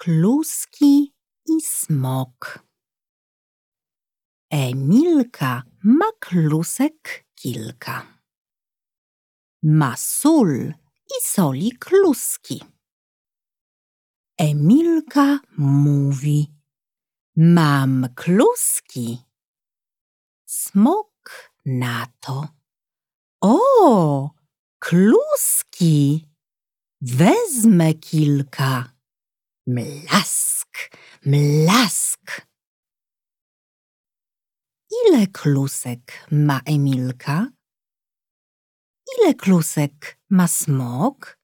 kluski i smok. Emilka ma klusek kilka. Ma sól i soli kluski. Emilka mówi: mam kluski. Smok na to: o, kluski! Wezmę kilka. Mlask, mlask. Ile klusek ma Emilka? Ile klusek ma smok?